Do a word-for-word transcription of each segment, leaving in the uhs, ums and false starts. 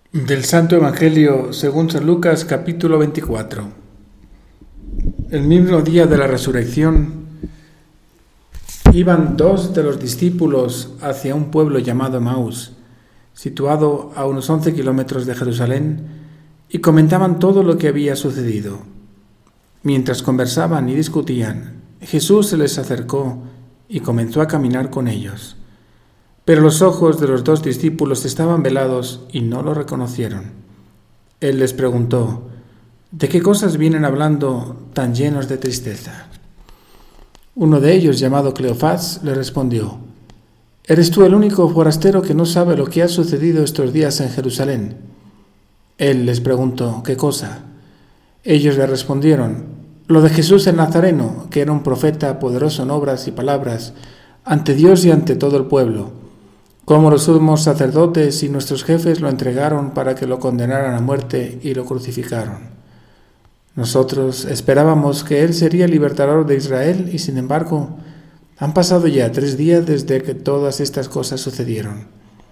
Del Santo Evangelio según San Lucas, capítulo veinticuatro. El mismo día de la resurrección, iban dos de los discípulos hacia un pueblo llamado Emaús, situado a unos once kilómetros de Jerusalén, y comentaban todo lo que había sucedido. Mientras conversaban y discutían, Jesús se les acercó y comenzó a caminar con ellos. Pero los ojos de los dos discípulos estaban velados y no lo reconocieron. Él les preguntó: ¿de qué cosas vienen hablando tan llenos de tristeza? Uno de ellos, llamado Cleofás, le respondió: ¿eres tú el único forastero que no sabe lo que ha sucedido estos días en Jerusalén? Él les preguntó: ¿qué cosa? Ellos le respondieron: lo de Jesús el Nazareno, que era un profeta poderoso en obras y palabras ante Dios y ante todo el pueblo. Como los sumos sacerdotes y nuestros jefes lo entregaron para que lo condenaran a muerte y lo crucificaron. Nosotros esperábamos que él sería el libertador de Israel y, sin embargo, han pasado ya tres días desde que todas estas cosas sucedieron.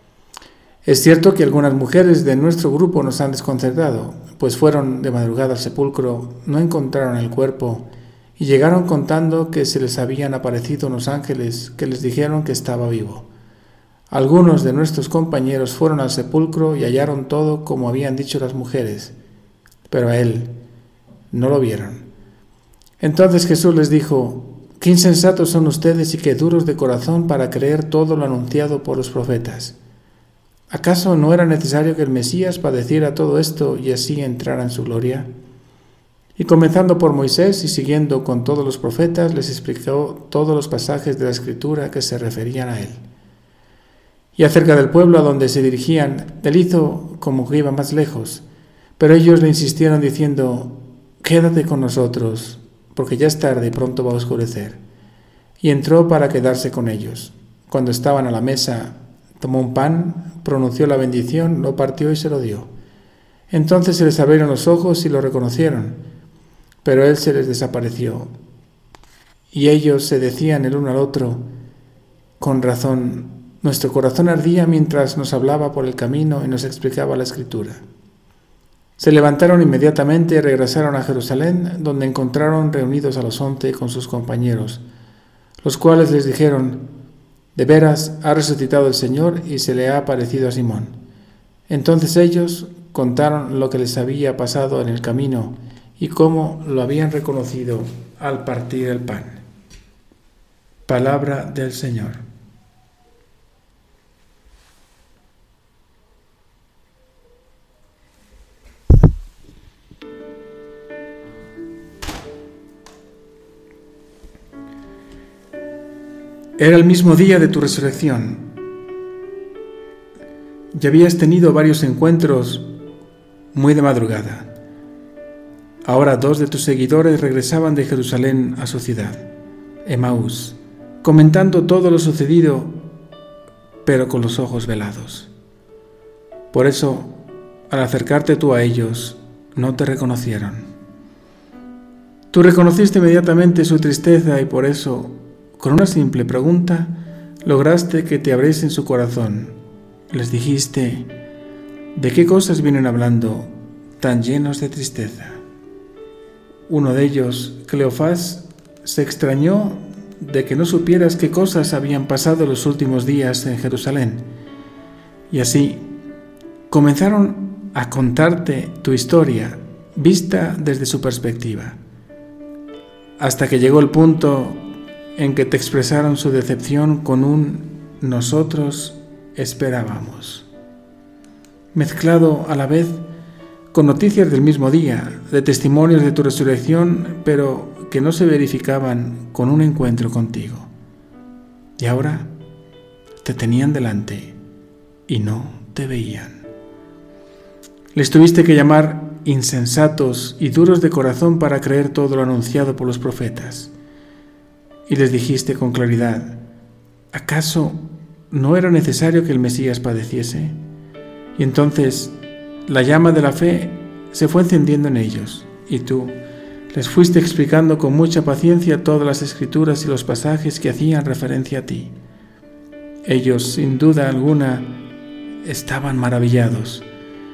Es cierto que algunas mujeres de nuestro grupo nos han desconcertado, pues fueron de madrugada al sepulcro, no encontraron el cuerpo y llegaron contando que se les habían aparecido unos ángeles que les dijeron que estaba vivo. Algunos de nuestros compañeros fueron al sepulcro y hallaron todo como habían dicho las mujeres, pero a él no lo vieron. Entonces Jesús les dijo: «Qué insensatos son ustedes y qué duros de corazón para creer todo lo anunciado por los profetas. ¿Acaso no era necesario que el Mesías padeciera todo esto y así entrara en su gloria?» Y comenzando por Moisés y siguiendo con todos los profetas, les explicó todos los pasajes de la Escritura que se referían a él. Y acerca del pueblo a donde se dirigían, él hizo como que iba más lejos, pero ellos le insistieron diciendo: «Quédate con nosotros, porque ya es tarde y pronto va a oscurecer». Y entró para quedarse con ellos. Cuando estaban a la mesa, tomó un pan, pronunció la bendición, lo partió y se lo dio. Entonces se les abrieron los ojos y lo reconocieron, pero él se les desapareció. Y ellos se decían el uno al otro: «Con razón, nuestro corazón ardía mientras nos hablaba por el camino y nos explicaba la Escritura». Se levantaron inmediatamente y regresaron a Jerusalén, donde encontraron reunidos a los once con sus compañeros, los cuales les dijeron: «De veras ha resucitado el Señor y se le ha aparecido a Simón». Entonces ellos contaron lo que les había pasado en el camino y cómo lo habían reconocido al partir el pan. Palabra del Señor. Era el mismo día de tu resurrección. Ya habías tenido varios encuentros muy de madrugada. Ahora dos de tus seguidores regresaban de Jerusalén a su ciudad, Emaús, comentando todo lo sucedido, pero con los ojos velados. Por eso, al acercarte tú a ellos, no te reconocieron. Tú reconociste inmediatamente su tristeza y por eso, con una simple pregunta, lograste que te abriesen su corazón. Les dijiste: ¿de qué cosas vienen hablando tan llenos de tristeza? Uno de ellos, Cleofás, se extrañó de que no supieras qué cosas habían pasado los últimos días en Jerusalén. Y así comenzaron a contarte tu historia, vista desde su perspectiva, hasta que llegó el punto en que te expresaron su decepción con un «nosotros esperábamos», mezclado a la vez con noticias del mismo día, de testimonios de tu resurrección, pero que no se verificaban con un encuentro contigo. Y ahora te tenían delante y no te veían. Les tuviste que llamar insensatos y duros de corazón para creer todo lo anunciado por los profetas. Y les dijiste con claridad: ¿acaso no era necesario que el Mesías padeciese? Y entonces la llama de la fe se fue encendiendo en ellos, y tú les fuiste explicando con mucha paciencia todas las escrituras y los pasajes que hacían referencia a ti. Ellos, sin duda alguna, estaban maravillados,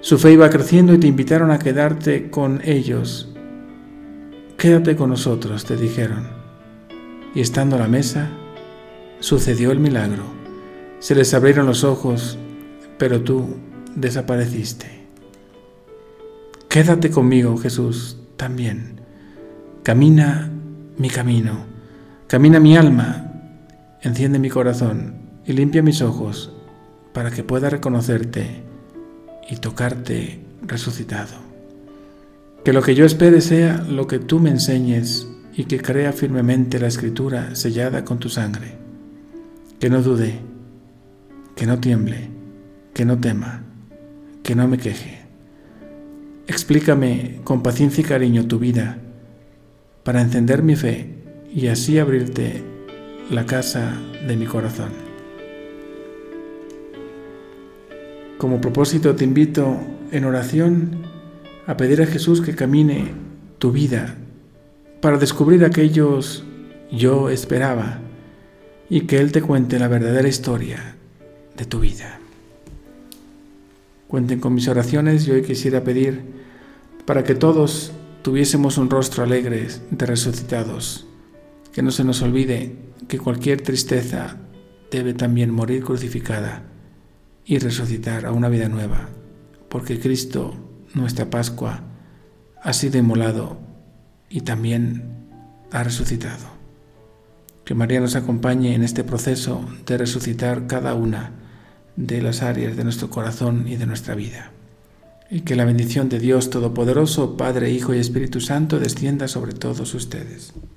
Su fe iba creciendo y te invitaron a quedarte con ellos. Quédate con nosotros, te dijeron. Y estando a la mesa, sucedió el milagro. Se les abrieron los ojos, pero tú desapareciste. Quédate conmigo, Jesús, también. Camina mi camino, camina mi alma, enciende mi corazón y limpia mis ojos para que pueda reconocerte y tocarte resucitado. Que lo que yo espere sea lo que tú me enseñes y que crea firmemente la Escritura sellada con tu sangre. Que no dude, que no tiemble, que no tema, que no me queje. Explícame con paciencia y cariño tu vida para encender mi fe y así abrirte la casa de mi corazón. Como propósito te invito en oración a pedir a Jesús que camine tu vida para descubrir aquellos yo esperaba y que Él te cuente la verdadera historia de tu vida. Cuenten con mis oraciones y hoy quisiera pedir para que todos tuviésemos un rostro alegre de resucitados, que no se nos olvide que cualquier tristeza debe también morir crucificada y resucitar a una vida nueva, porque Cristo, nuestra Pascua, ha sido inmolado y también ha resucitado. Que María nos acompañe en este proceso de resucitar cada una de las áreas de nuestro corazón y de nuestra vida. Y que la bendición de Dios Todopoderoso, Padre, Hijo y Espíritu Santo descienda sobre todos ustedes.